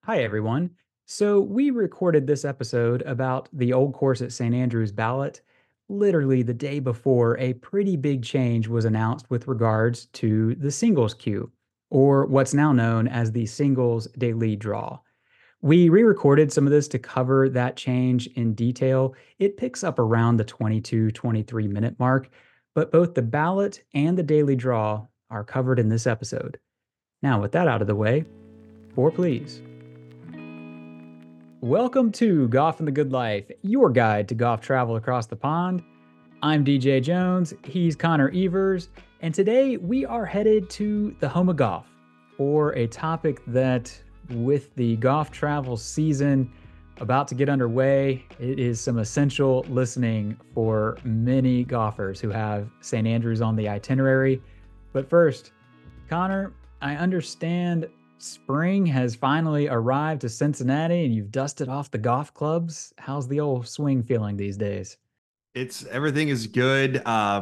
Hi, everyone. So, we recorded this episode about the old course at St. Andrews Ballot literally the day before a pretty big change was announced with regards to the singles queue, or what's now known as the singles daily draw. We re recorded some of this to cover that change in detail. It picks up around the 22-23 minute mark, but both the ballot and the daily draw are covered in this episode. Now, with that out of the way, four please. Welcome to Golf and the Good Life, your guide to golf travel across the pond. I'm DJ Jones, he's Connor Evers, and today we are headed to the home of golf for a topic that, with the golf travel season about to get underway, it is some essential listening for many golfers who have St. Andrews on the itinerary. But first, Connor, I understand spring has finally arrived to Cincinnati and you've dusted off the golf clubs. How's the old swing feeling these days? It's everything is good.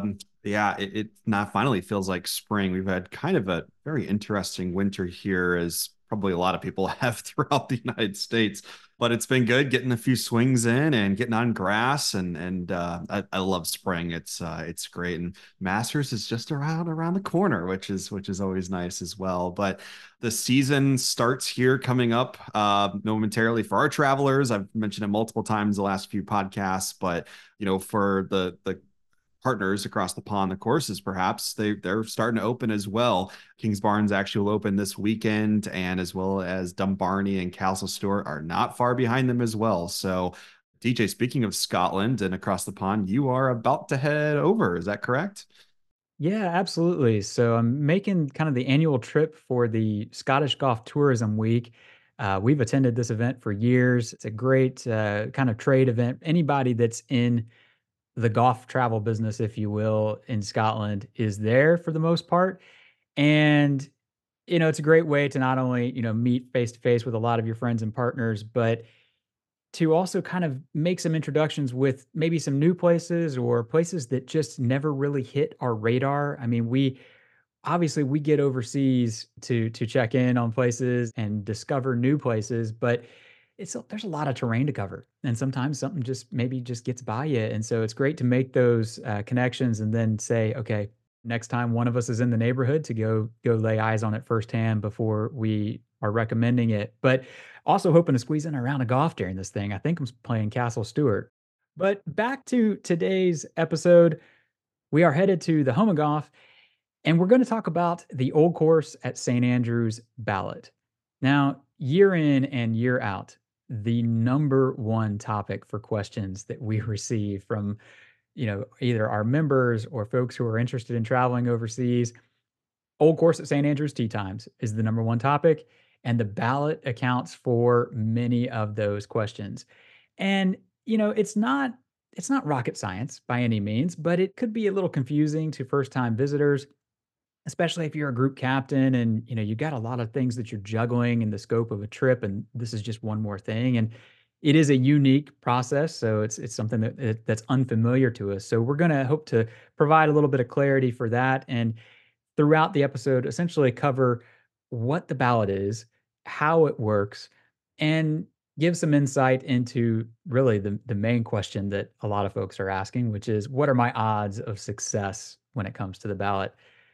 Yeah, it not finally feels like spring. We've had kind of a very interesting winter here, as probably a lot of people have throughout the United States. But it's been good getting a few swings in and getting on grass, and I love spring. It's great, and Masters is just around the corner, which is always nice as well. But the season starts here coming up momentarily for our travelers. I've mentioned it multiple times the last few podcasts, but for the partners across the pond, the courses, perhaps they're starting to open as well. Kingsbarns actually will open this weekend, and as well as Dumbarnie and Castle Stewart are not far behind them as well. So, DJ, speaking of Scotland and across the pond, you are about to head over. Is that correct? Yeah, absolutely. So I'm making kind of the annual trip for the Scottish Golf Tourism Week. We've attended this event for years. It's a great kind of trade event. Anybody that's in the golf travel business, if you will, in Scotland is there for the most part. And, it's a great way to not only, meet face to face with a lot of your friends and partners, but to also kind of make some introductions with maybe some new places or places that just never really hit our radar. I mean, we obviously we get overseas to check in on places and discover new places, but there's a lot of terrain to cover, and sometimes something just maybe just gets by you, and so it's great to make those connections and then say, okay, next time one of us is in the neighborhood to go lay eyes on it firsthand before we are recommending it. But also hoping to squeeze in a round of golf during this thing. I think I'm playing Castle Stewart. But back to today's episode, we are headed to the home of golf and we're going to talk about the old course at St. Andrews Ballot. Now, year in and year out, the number one topic for questions that we receive from, either our members or folks who are interested in traveling overseas, old course at St. Andrews tee times is the number one topic, and the ballot accounts for many of those questions. And, it's not rocket science by any means, but it could be a little confusing to first-time visitors, especially if you're a group captain and, you got a lot of things that you're juggling in the scope of a trip, and this is just one more thing, and it is a unique process, so it's something that's unfamiliar to us. So we're gonna hope to provide a little bit of clarity for that, and throughout the episode, essentially cover what the ballot is, how it works, and give some insight into really the main question that a lot of folks are asking, which is, what are my odds of success when it comes to the ballot?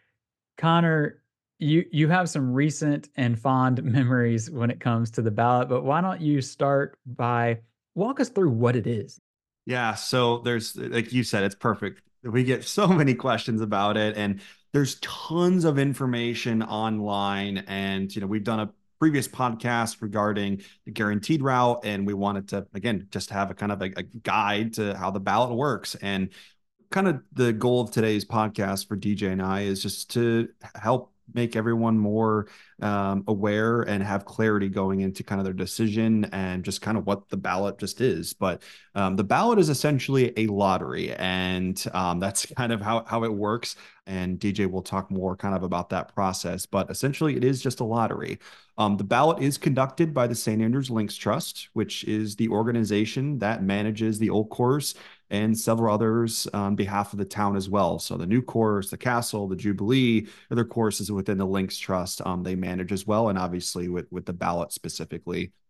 Connor, you have some recent and fond memories when it comes to the ballot, but why don't you start by walk us through what it is? Yeah, so there's, like you said, it's perfect. We get so many questions about it, and there's tons of information online. And we've done a previous podcast regarding the guaranteed route, and we wanted to again just have a kind of a guide to how the ballot works. And kind of the goal of today's podcast for DJ and I is just to help make everyone more aware and have clarity going into kind of their decision and just kind of what the ballot just is. But the ballot is essentially a lottery, and that's kind of how it works. And DJ will talk more kind of about that process, but essentially it is just a lottery. The ballot is conducted by the St. Andrews Links Trust, which is the organization that manages the old course and several others on behalf of the town as well. So the new course, the castle, the Jubilee, other courses within the Links Trust, they manage as well, and obviously with the ballot specifically.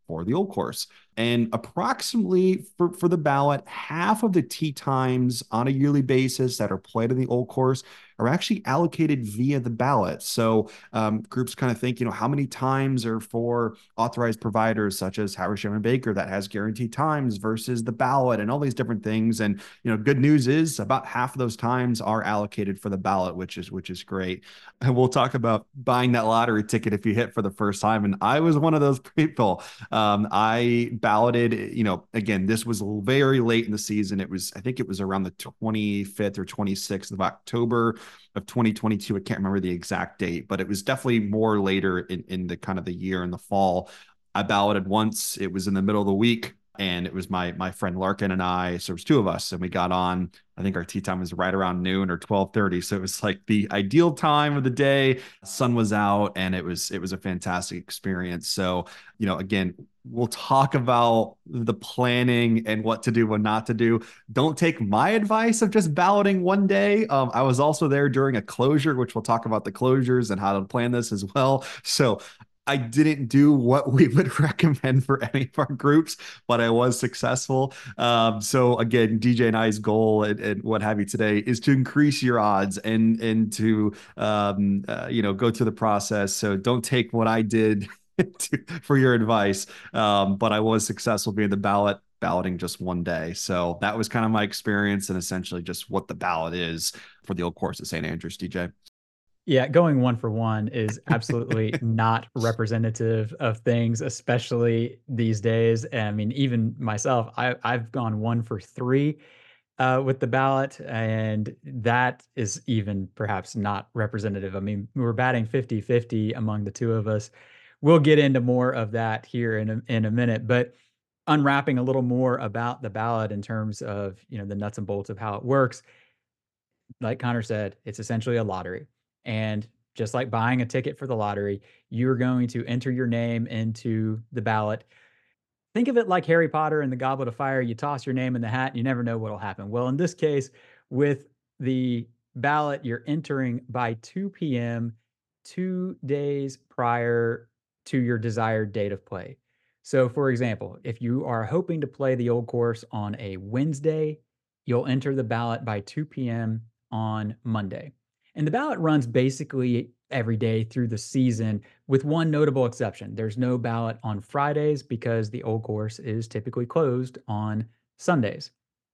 for the old course. And approximately for the ballot, half of the tee times on a yearly basis that are played in the old course are actually allocated via the ballot. So groups kind of think, how many times are for authorized providers such as Havisham and Baker that has guaranteed times versus the ballot and all these different things. And good news is about half of those times are allocated for the ballot, which is great. And we'll talk about buying that lottery ticket if you hit for the first time. And I was one of those people. I balloted, again, this was very late in the season. I think it was around the 25th or 26th of October of 2022. I can't remember the exact date, but it was definitely more later in the kind of the year in the fall. I balloted once. It was in the middle of the week, and it was my friend Larkin and I. So it was two of us, and we got on. I think our tea time was right around noon or 12:30. So it was like the ideal time of the day. Sun was out, and it was a fantastic experience. So, again, we'll talk about the planning and what to do, what not to do. Don't take my advice of just balloting one day. I was also there during a closure, which we'll talk about the closures and how to plan this as well. So I didn't do what we would recommend for any of our groups, but I was successful. So again, DJ and I's goal and what have you today is to increase your odds and to go through the process. So don't take what I did for your advice. But I was successful being the balloting just one day. So that was kind of my experience and essentially just what the ballot is for the old course at St. Andrews, DJ. Yeah, going 1 for 1 is absolutely not representative of things, especially these days. I mean, even myself, I've gone 1 for 3 with the ballot, and that is even perhaps not representative. I mean, we're batting 50-50 among the two of us. We'll get into more of that here in a minute, but unwrapping a little more about the ballot in terms of, the nuts and bolts of how it works. Like Connor said, it's essentially a lottery. And just like buying a ticket for the lottery, you're going to enter your name into the ballot. Think of it like Harry Potter and the Goblet of Fire. You toss your name in the hat, and you never know what'll happen. Well, in this case, with the ballot, you're entering by 2 p.m., 2 days prior to your desired date of play. So, for example, if you are hoping to play the old course on a Wednesday, you'll enter the ballot by 2 p.m. on Monday. And the ballot runs basically every day through the season, with one notable exception. There's no ballot on Fridays because the old course is typically closed on Sundays.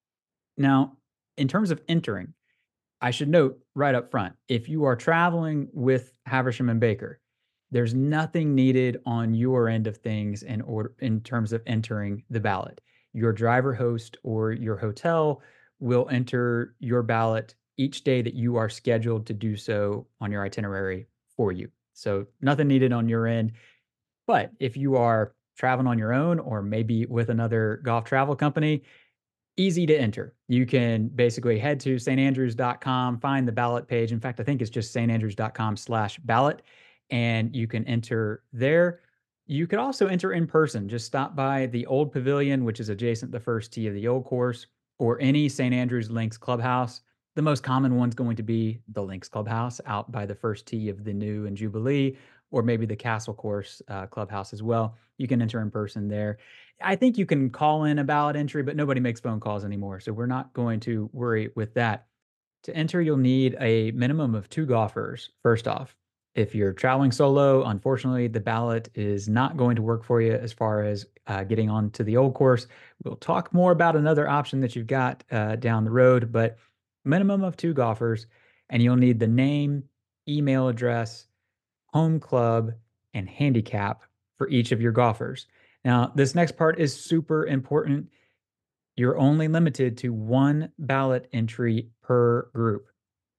Now, in terms of entering, I should note right up front, if you are traveling with Haversham and Baker, there's nothing needed on your end of things in terms of entering the ballot. Your driver host or your hotel will enter your ballot each day that you are scheduled to do so on your itinerary for you. So nothing needed on your end. But if you are traveling on your own or maybe with another golf travel company, easy to enter. You can basically head to standrews.com, find the ballot page. In fact, I think it's just standrews.com/ballot, and you can enter there. You could also enter in person. Just stop by the old pavilion, which is adjacent to the first tee of the old course, or any St. Andrews Links clubhouse. The most common one's going to be the Links clubhouse out by the first tee of the new and Jubilee, or maybe the Castle Course clubhouse as well. You can enter in person there. I think you can call in a ballot entry, but nobody makes phone calls anymore, so we're not going to worry with that. To enter, you'll need a minimum of 2 golfers, first off. If you're traveling solo, unfortunately, the ballot is not going to work for you as far as getting onto the old course. We'll talk more about another option that you've got down the road, but minimum of 2 golfers, and you'll need the name, email address, home club, and handicap for each of your golfers. Now, this next part is super important. You're only limited to 1 ballot entry per group.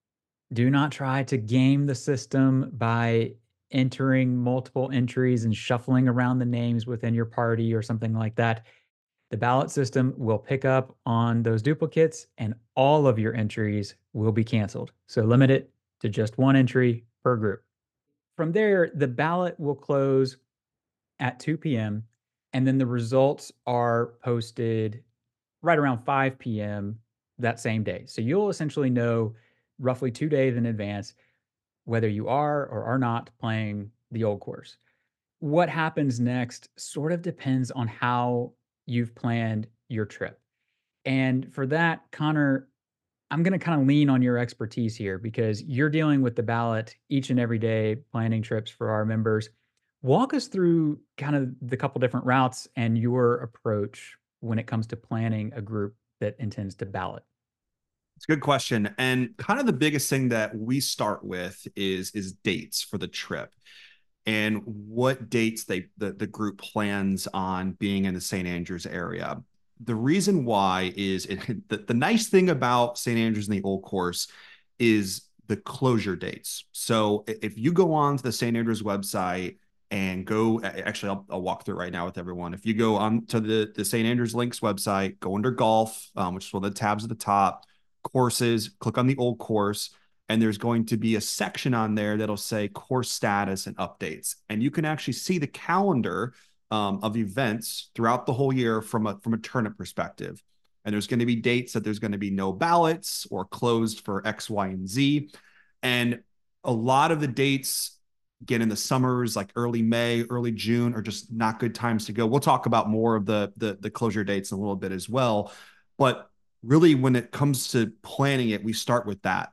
Do not try to game the system by entering multiple entries and shuffling around the names within your party or something like that. The ballot system will pick up on those duplicates and all of your entries will be canceled. So limit it to just 1 entry per group. From there, the ballot will close at 2 p.m., and then the results are posted right around 5 p.m. that same day. So you'll essentially know roughly 2 days in advance whether you are or are not playing the old course. what happens next sort of depends on how you've planned your trip. And for that, Connor, I'm going to kind of lean on your expertise here because you're dealing with the ballot each and every day, planning trips for our members. Walk us through kind of the couple different routes and your approach when it comes to planning a group that intends to ballot. It's a good question. And kind of the biggest thing that we start with is dates for the trip and what dates the group plans on being in the St. Andrews area. The reason why is the nice thing about St. Andrews and the Old Course is the closure dates. So if you go on to the St. Andrews website and go, actually, I'll walk through it right now with everyone. If you go on to the St. Andrews Links website, go under golf, which is one of the tabs at the top, courses, click on the Old Course, and there's going to be a section on there that'll say course status and updates. And you can actually see the calendar of events throughout the whole year from a tournament perspective. And there's going to be dates that there's going to be no ballots or closed for X, Y, and Z. And a lot of the dates, again, in the summers, like early May, early June, are just not good times to go. We'll talk about more of the closure dates in a little bit as well. But really, when it comes to planning it, we start with that.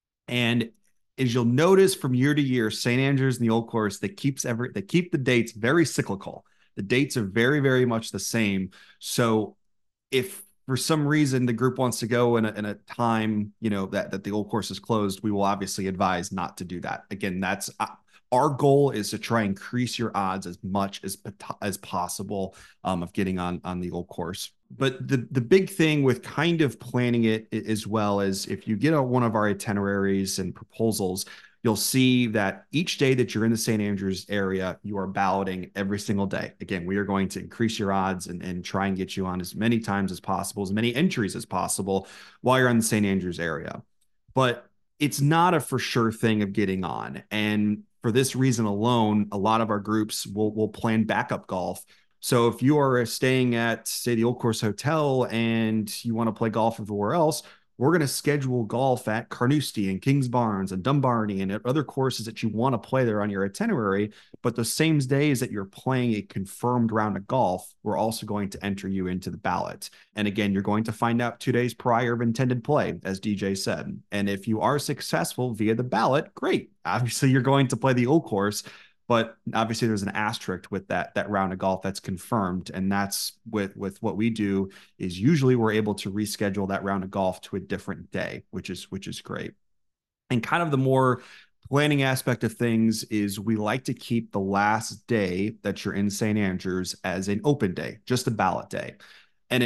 And as you'll notice from year to year, St. Andrews and the Old Course, they keep the dates very cyclical. The dates are very, very much the same. So if for some reason the group wants to go in a time, that the Old Course is closed, we will obviously advise not to do that. Again, that's our goal is to try and increase your odds as much as possible of getting on the Old Course. But the big thing with kind of planning it as well as if you get on one of our itineraries and proposals, you'll see that each day that you're in the St. Andrews area, you are balloting every single day. Again, we are going to increase your odds and try and get you on as many times as possible, as many entries as possible while you're in the St. Andrews area. But it's not a for sure thing of getting on. And for this reason alone, a lot of our groups will plan backup golf. So if you are staying at, say, the Old Course Hotel and you want to play golf everywhere else, we're going to schedule golf at Carnoustie and Kingsbarns and Dumbarton and at other courses that you want to play there on your itinerary. But the same days that you're playing a confirmed round of golf, we're also going to enter you into the ballot. And again, you're going to find out 2 days prior of intended play, as DJ said. And if you are successful via the ballot, great. Obviously, you're going to play the Old Course. But obviously, there's an asterisk with that round of golf that's confirmed, and that's with what we do is usually we're able to reschedule that round of golf to a different day, which is great. And kind of the more planning aspect of things is we like to keep the last day that you're in St. Andrews as an open day, just a ballot day, and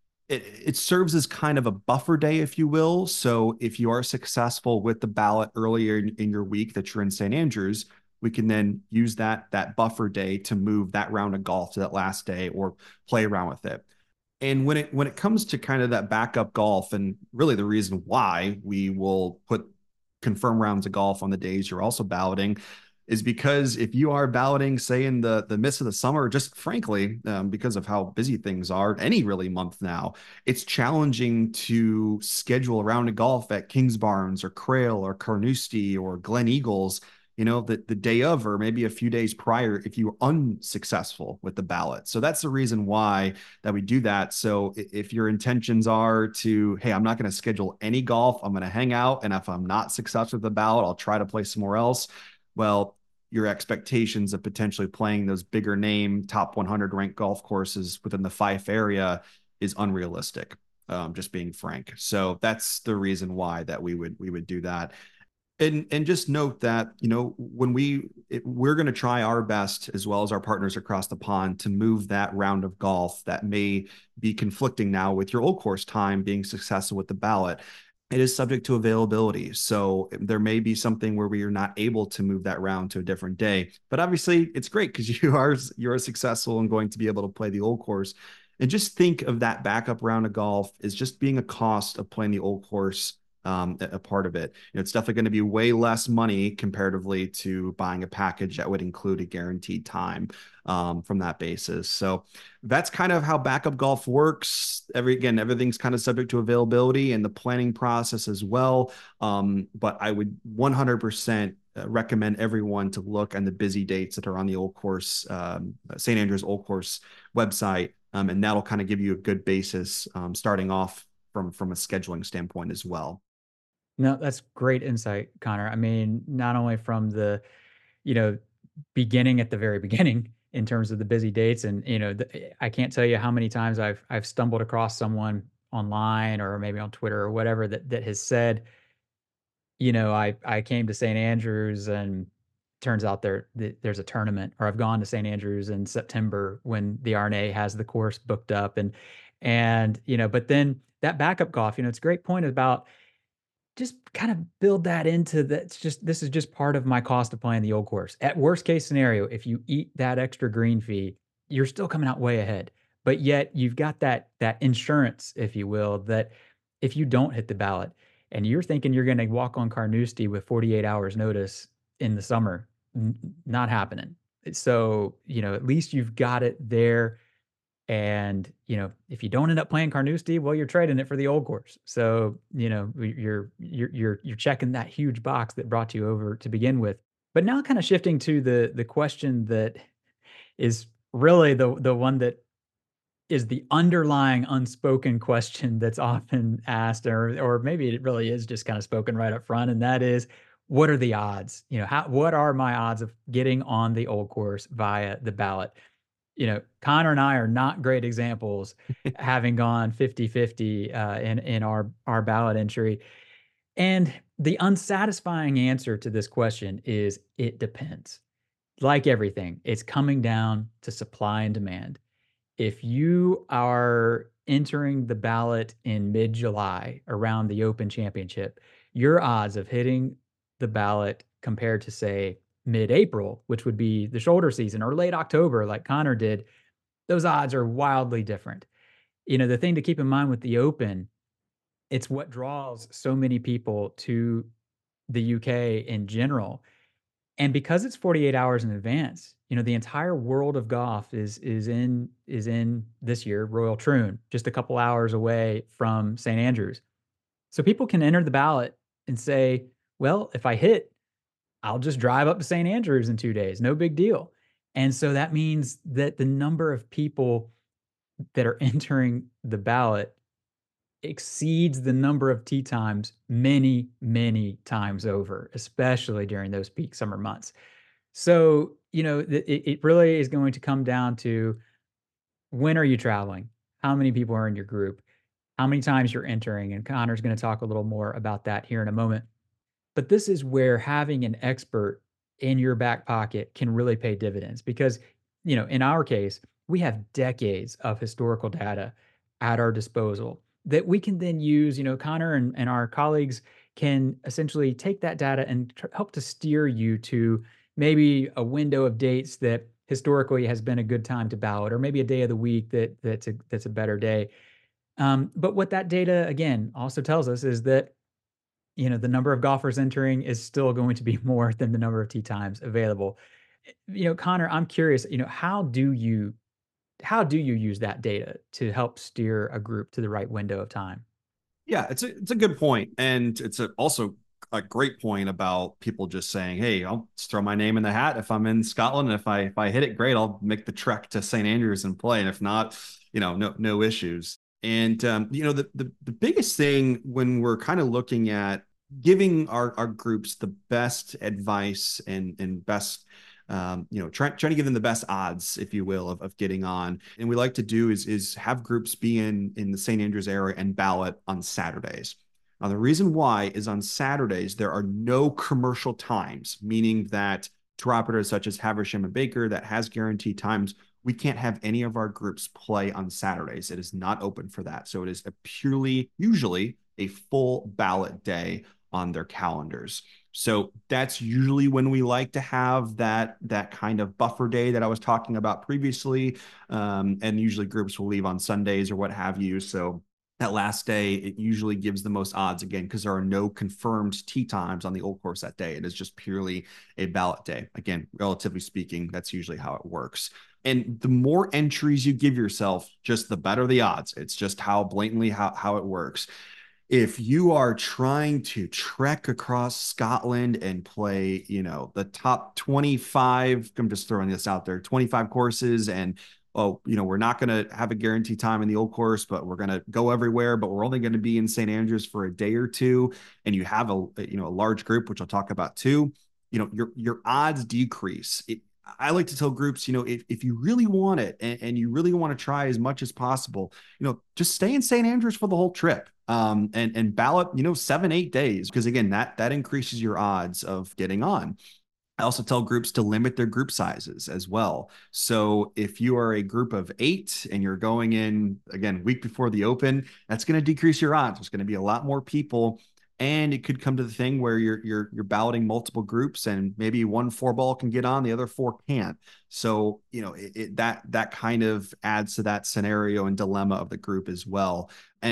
it serves as kind of a buffer day, if you will. So if you are successful with the ballot earlier in your week that you're in St. Andrews, we can then use that buffer day to move that round of golf to that last day or play around with it. And when it comes to kind of that backup golf, and really the reason why we will put confirmed rounds of golf on the days you're also balloting is because if you are balloting, say in the midst of the summer, just frankly, because of how busy things are, any really month now, it's challenging to schedule a round of golf at Kingsbarns or Crail or Carnoustie or Glen Eagles, the day of, or maybe a few days prior, if you were unsuccessful with the ballot. So that's the reason why that we do that. So if your intentions are to, hey, I'm not going to schedule any golf, I'm going to hang out. And if I'm not successful with the ballot, I'll try to play somewhere else. Well, your expectations of potentially playing those bigger name top 100 ranked golf courses within the Fife area is unrealistic. Just being frank. So that's the reason why that we would do that. And just note that, when we're going to try our best, as well as our partners across the pond, to move that round of golf that may be conflicting now with your Old Course time being successful with the ballot. It is subject to availability. So there may be something where we are not able to move that round to a different day. But obviously, it's great because you're successful and going to be able to play the Old Course. And just think of that backup round of golf as just being a cost of playing the Old Course, a part of it. It's definitely going to be way less money comparatively to buying a package that would include a guaranteed time from that basis. So that's kind of how backup golf works. Everything's kind of subject to availability and the planning process as well. But I would 100% recommend everyone to look on the busy dates that are on the Old Course, St. Andrews Old Course website. And that'll kind of give you a good basis starting off from a scheduling standpoint as well. No, that's great insight, Connor. I mean, not only from the, you know, beginning at the very beginning in terms of the busy dates and, I can't tell you how many times I've stumbled across someone online or maybe on Twitter or whatever that has said, I came to St. Andrews and turns out there's a tournament, or I've gone to St. Andrews in September when the RNA has the course booked up but then that backup golf, it's a great point about just kind of build that into that. This is just part of my cost of playing the Old Course. At worst case scenario, if you eat that extra green fee, you're still coming out way ahead. But yet you've got that insurance, if you will, that if you don't hit the ballot and you're thinking you're going to walk on Carnoustie with 48 hours notice in the summer, not happening. So, at least you've got it there. And, if you don't end up playing Carnoustie, well, you're trading it for the Old Course. So, you're checking that huge box that brought you over to begin with. But now kind of shifting to the question that is really the one that is the underlying unspoken question that's often asked, or maybe it really is just kind of spoken right up front, and that is, what are the odds? What are my odds of getting on the Old Course via the ballot? Connor and I are not great examples, having gone 50-50 in our ballot entry. And the unsatisfying answer to this question is it depends. Like everything, it's coming down to supply and demand. If you are entering the ballot in mid-July around the Open Championship, your odds of hitting the ballot compared to, say, mid-April, which would be the shoulder season, or late October, like Connor did, those odds are wildly different. The thing to keep in mind with the Open, it's what draws so many people to the UK in general. And because it's 48 hours in advance, the entire world of golf is in this year Royal Troon, just a couple hours away from St. Andrews. So people can enter the ballot and say, well, if I hit, I'll just drive up to St. Andrews in 2 days, no big deal. And so that means that the number of people that are entering the ballot exceeds the number of tee times many, many times over, especially during those peak summer months. So, it really is going to come down to, when are you traveling? How many people are in your group? How many times you're entering? And Connor's going to talk a little more about that here in a moment. But this is where having an expert in your back pocket can really pay dividends because, in our case, we have decades of historical data at our disposal that we can then use. Connor and our colleagues can essentially take that data and help to steer you to maybe a window of dates that historically has been a good time to ballot, or maybe a day of the week that's a better day. But what that data again also tells us is that the number of golfers entering is still going to be more than the number of tee times available. Connor, I'm curious, how do you use that data to help steer a group to the right window of time? Yeah, it's a good point, and it's also a great point about people just saying, "Hey, I'll just throw my name in the hat if I'm in Scotland. And if I hit it, great. I'll make the trek to St. Andrews and play. And if not, no issues." And the biggest thing when we're kind of looking at giving our groups the best advice and best trying to give them the best odds, if you will, of getting on. And we like to do is have groups be in the St. Andrews area and ballot on Saturdays. Now, the reason why is on Saturdays, there are no commercial times, meaning that tour operators such as Haversham and Baker that has guaranteed times, we can't have any of our groups play on Saturdays. It is not open for that. So it is usually a full ballot day on their calendars. So that's usually when we like to have that kind of buffer day that I was talking about previously. And usually groups will leave on Sundays or what have you. So that last day, it usually gives the most odds again, because there are no confirmed tee times on the Old Course that day. It is just purely a ballot day. Again, relatively speaking, that's usually how it works. And the more entries you give yourself, just the better the odds. It's just how blatantly how it works. if you are trying to trek across Scotland and play, the top 25, I'm just throwing this out there, 25 courses, and oh, we're not going to have a guaranteed time in the old course, but we're going to go everywhere, but we're only going to be in St. Andrews for a day or two, and you have a large group, which I'll talk about too, your odds decrease. I like to tell groups, if you really want it and you really want to try as much as possible, just stay in St. Andrews for the whole trip, and ballot, 7, 8 days, because again, that increases your odds of getting on. I also tell groups to limit their group sizes as well. So if you are a group of 8 and you're going in again week before the open, that's going to decrease your odds. There's going to be a lot more people, and it could come to the thing where you're balloting multiple groups, and maybe one 4-ball can get on, the other 4 can't. So that kind of adds to that scenario and dilemma of the group as well,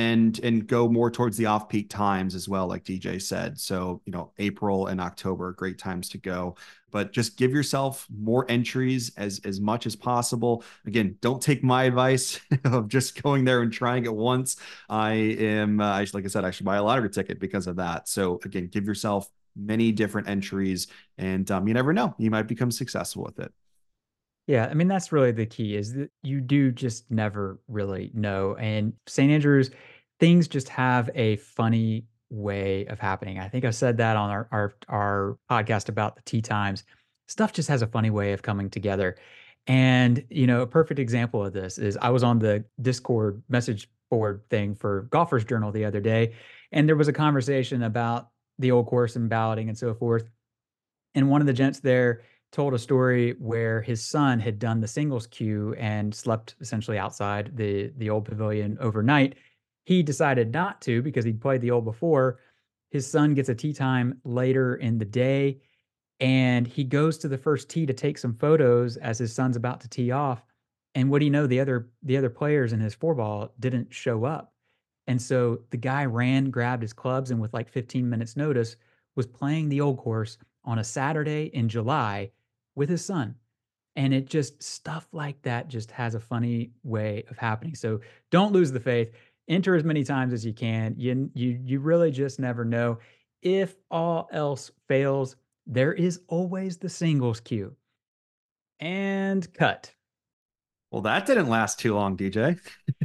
and go more towards the off peak times as well, like DJ said. So April and October are great times to go, but just give yourself more entries as much as possible. Again, don't take my advice of just going there and trying it once. I am, like I said, I should buy a lottery ticket because of that. So again, give yourself many different entries, and you never know, you might become successful with it. Yeah, I mean, that's really the key is that you do just never really know. And St. Andrews, things just have a funny way of happening. I think I said that on our podcast about the tea times. Stuff just has a funny way of coming together. And, a perfect example of this is I was on the Discord message board thing for Golfers Journal the other day, and there was a conversation about the old course and balloting and so forth. And one of the gents there told a story where his son had done the singles queue and slept essentially outside the old pavilion overnight. He decided not to because he'd played the old before. His son gets a tee time later in the day, and he goes to the first tee to take some photos as his son's about to tee off. And what do you know? The other players in his 4-ball didn't show up. And so the guy ran, grabbed his clubs, and with like 15 minutes notice, was playing the old course on a Saturday in July with his son. And it just stuff like that just has a funny way of happening. So don't lose the faith. Enter as many times as you can. You really just never know. If all else fails, there is always the singles queue. And cut. Well, that didn't last too long, DJ.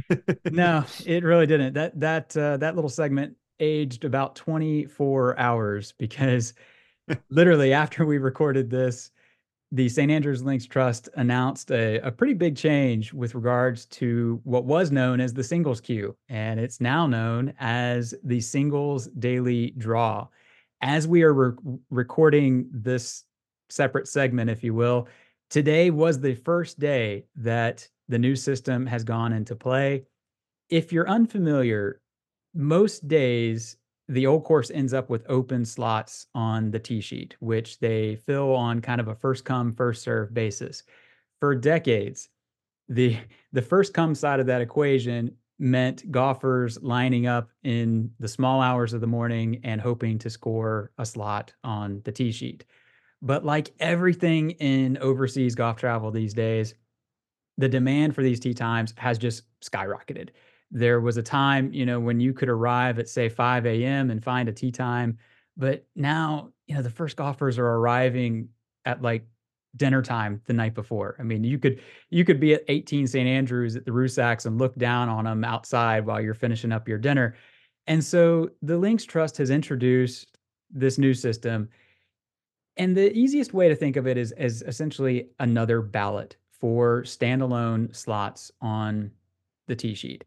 No, it really didn't. That little segment aged about 24 hours because literally after we recorded this, the St. Andrews Links Trust announced a pretty big change with regards to what was known as the singles queue, and it's now known as the singles daily draw. As we are recording this separate segment, if you will, today was the first day that the new system has gone into play. If you're unfamiliar, most days the old course ends up with open slots on the tee sheet, which they fill on kind of a first come, first serve basis. For decades, the the first come side of that equation meant golfers lining up in the small hours of the morning and hoping to score a slot on the tee sheet. But like everything in overseas golf travel these days, the demand for these tee times has just skyrocketed. There was a time, when you could arrive at say 5 a.m. and find a tee time, but now, the first golfers are arriving at like dinner time the night before. I mean, you could be at 18 St. Andrews at the Rusacks and look down on them outside while you're finishing up your dinner. And so the Links Trust has introduced this new system, and the easiest way to think of it is as essentially another ballot for standalone slots on the tee sheet.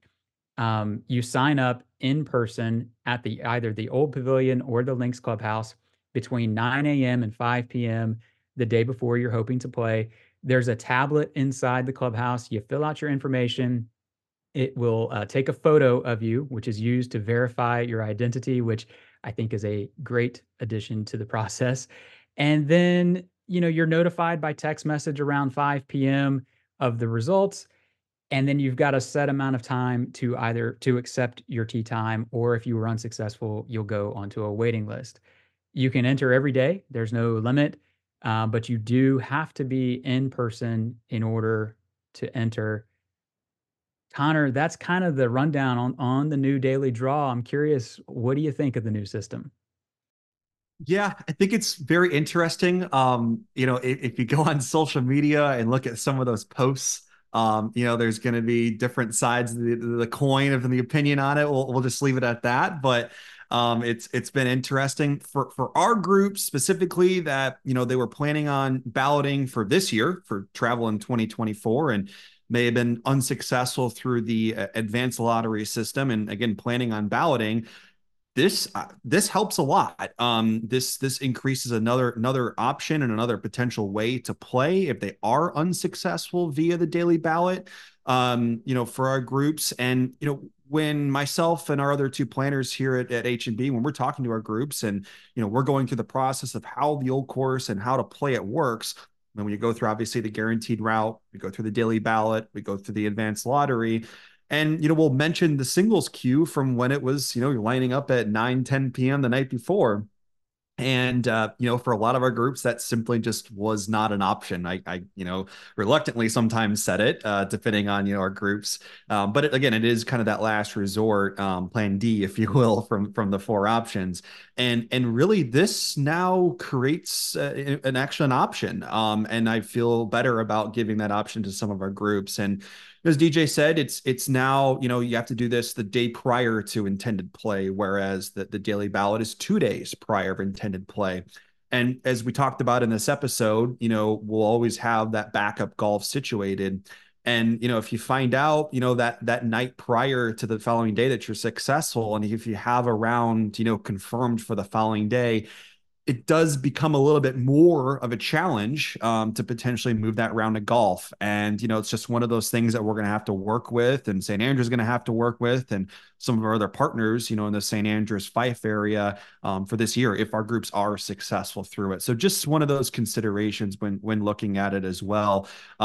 You sign up in person at either the old pavilion or the Links Clubhouse between 9 a.m. and 5 p.m. the day before you're hoping to play. There's a tablet inside the clubhouse. You fill out your information. It will take a photo of you, which is used to verify your identity, which I think is a great addition to the process. And then, you're notified by text message around 5 p.m. of the results. And then you've got a set amount of time to either to accept your tee time, or if you were unsuccessful, you'll go onto a waiting list. You can enter every day. There's no limit, but you do have to be in person in order to enter. Connor, that's kind of the rundown on the new daily draw. I'm curious, what do you think of the new system? Yeah, I think it's very interesting. If you go on social media and look at some of those posts, there's going to be different sides of the coin of the opinion on it. We'll just leave it at that. But it's been interesting for our group specifically that they were planning on balloting for this year for travel in 2024 and may have been unsuccessful through the advanced lottery system, and again planning on balloting. This helps a lot. This increases another option and another potential way to play if they are unsuccessful via the daily ballot. For our groups, and when myself and our other two planners here at H&B, when we're talking to our groups and we're going through the process of how the old course and how to play it works. And when you go through obviously the guaranteed route, we go through the daily ballot, we go through the advanced lottery. And, we'll mention the singles queue from when it was, you're lining up at 9, 10 p.m. the night before. And, for a lot of our groups, that simply just was not an option. I reluctantly sometimes said it, depending on, our groups. But again, it is kind of that last resort, plan D, if you will, from the four options. And really this now creates an option. And I feel better about giving that option to some of our groups. And as DJ said, it's now, you have to do this the day prior to intended play, whereas the daily ballot is 2 days prior of intended play. And as we talked about in this episode, we'll always have that backup golf situated. And if you find out, that night prior to the following day that you're successful, and if you have a round, confirmed for the following day, it does become a little bit more of a challenge to potentially move that round of golf. And, it's just one of those things that we're going to have to work with, and St. Andrews going to have to work with, and some of our other partners, in the St. Andrews Fife area for this year, if our groups are successful through it. So just one of those considerations when looking at it as well.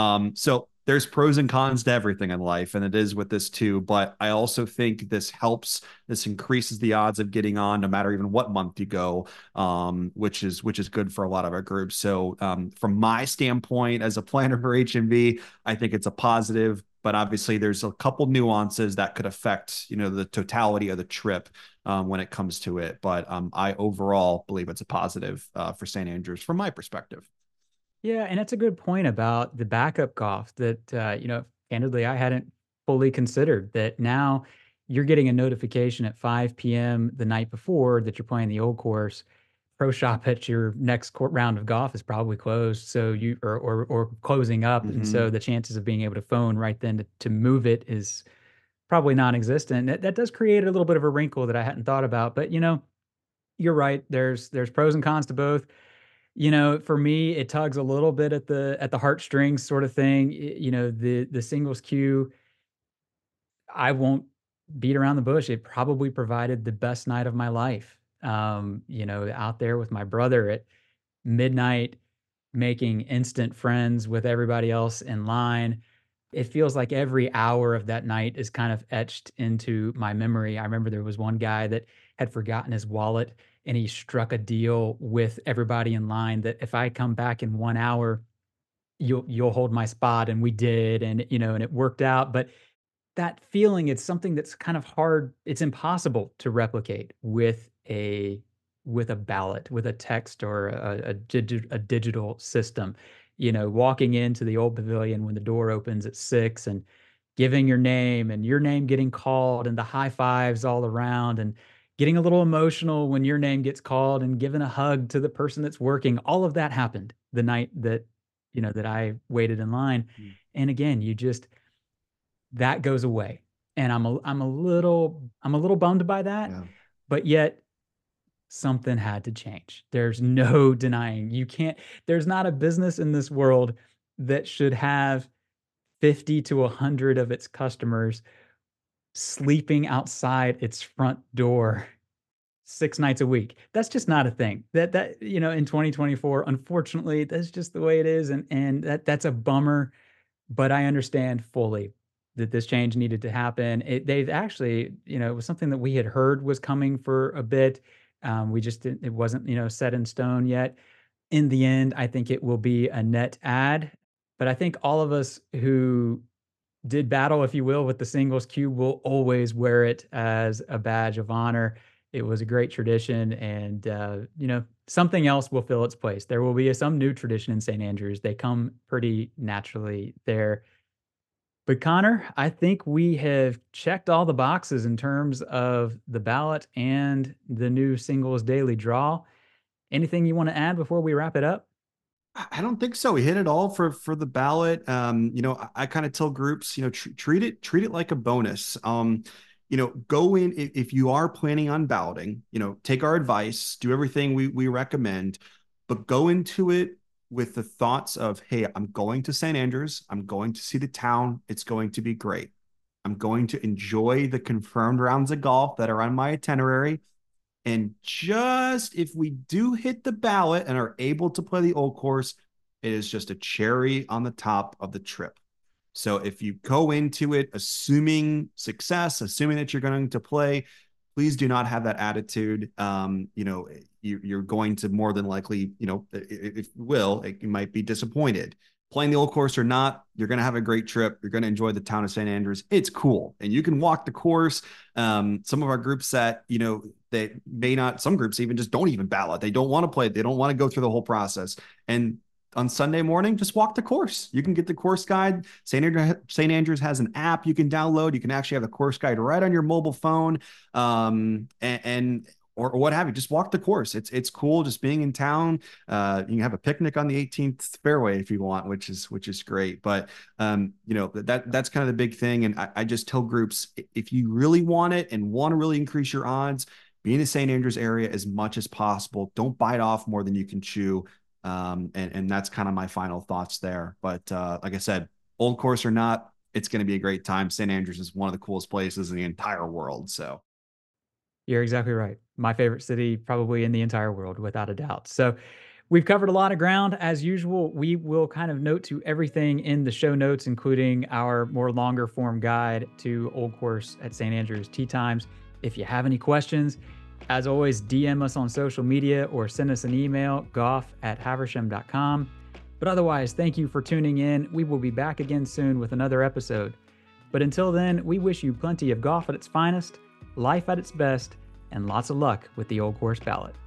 So there's pros and cons to everything in life, and it is with this too. But I also think this helps. This increases the odds of getting on, no matter even what month you go, which is good for a lot of our groups. So from my standpoint as a planner for HMV, I think it's a positive. But obviously, there's a couple nuances that could affect the totality of the trip when it comes to it. But I overall believe it's a positive for St. Andrews from my perspective. Yeah, and that's a good point about the backup golf that, candidly, I hadn't fully considered that now you're getting a notification at 5 p.m. the night before that you're playing the old course. Pro shop at your next round of golf is probably closed, so or closing up, and so Mm-hmm. the chances of being able to phone right then to move it is probably non-existent. That does create a little bit of a wrinkle that I hadn't thought about, but you're right. There's pros and cons to both. For me, it tugs a little bit at the heartstrings sort of thing. The singles queue, I won't beat around the bush. It probably provided the best night of my life. Out there with my brother at midnight, making instant friends with everybody else in line. It feels like every hour of that night is kind of etched into my memory. I remember there was one guy that had forgotten his wallet, and he struck a deal with everybody in line that if I come back in 1 hour, you'll hold my spot, and we did, and it worked out. But that feeling, it's something that's kind of hard, it's impossible to replicate with a ballot, with a text or a digital system. Walking into the old pavilion when the door opens at 6 and giving your name and your name getting called and the high fives all around and getting a little emotional when your name gets called and giving a hug to the person that's working. All of that happened the night that I waited in line. And again, you just that goes away, and I'm a little bummed by that, Yeah. but yet something had to change. There's no denying. There's not a business in this world that should have 50 to 100 of its customers sleeping outside its front door 6 nights a week. That's just not a thing. In 2024, unfortunately, that's just the way it is, and that's a bummer. But I understand fully that this change needed to happen. They've actually, it was something that we had heard was coming for a bit. We just didn't, it wasn't, set in stone yet. In the end, I think it will be a net add. But I think all of us who did battle, if you will, with the singles, Cube will always wear it as a badge of honor. It was a great tradition, and something else will fill its place. There will be some new tradition in St. Andrews. They come pretty naturally there. But Connor, I think we have checked all the boxes in terms of the ballot and the new singles daily draw. Anything you want to add before we wrap it up? I don't think so. We hit it all for the ballot. I kind of tell groups, treat it like a bonus. Go in if you are planning on balloting. Take our advice, do everything we recommend, but go into it with the thoughts of, hey, I'm going to St. Andrews. I'm going to see the town. It's going to be great. I'm going to enjoy the confirmed rounds of golf that are on my itinerary. And just if we do hit the ballot and are able to play the old course, it is just a cherry on the top of the trip. So if you go into it assuming success, assuming that you're going to play, please do not have that attitude. You're going to more than likely, if you will, you might be disappointed. Playing the old course or not, you're going to have a great trip. You're going to enjoy the town of St. Andrews. It's cool. And you can walk the course. Some of our groups that, they may not, some groups even just don't even ballot. They don't want to play. They don't want to go through the whole process. And on Sunday morning, just walk the course. You can get the course guide. St. Andrews has an app you can download. You can actually have the course guide right on your mobile phone. Or what have you. Just walk the course. It's cool just being in town. You can have a picnic on the 18th fairway if you want, which is great. But that's kind of the big thing. And I just tell groups, if you really want it and want to really increase your odds, be in the St. Andrews area as much as possible. Don't bite off more than you can chew. And that's kind of my final thoughts there. But like I said, old course or not, it's going to be a great time. St. Andrews is one of the coolest places in the entire world. So You're exactly right. My favorite city, probably in the entire world, without a doubt. So, we've covered a lot of ground. As usual, we will kind of note to everything in the show notes, including our more longer form guide to Old Course at St. Andrews Tee Times. If you have any questions, as always, DM us on social media or send us an email, goff@haversham.com. But otherwise, thank you for tuning in. We will be back again soon with another episode. But until then, we wish you plenty of golf at its finest, life at its best, and lots of luck with the Old Course ballot.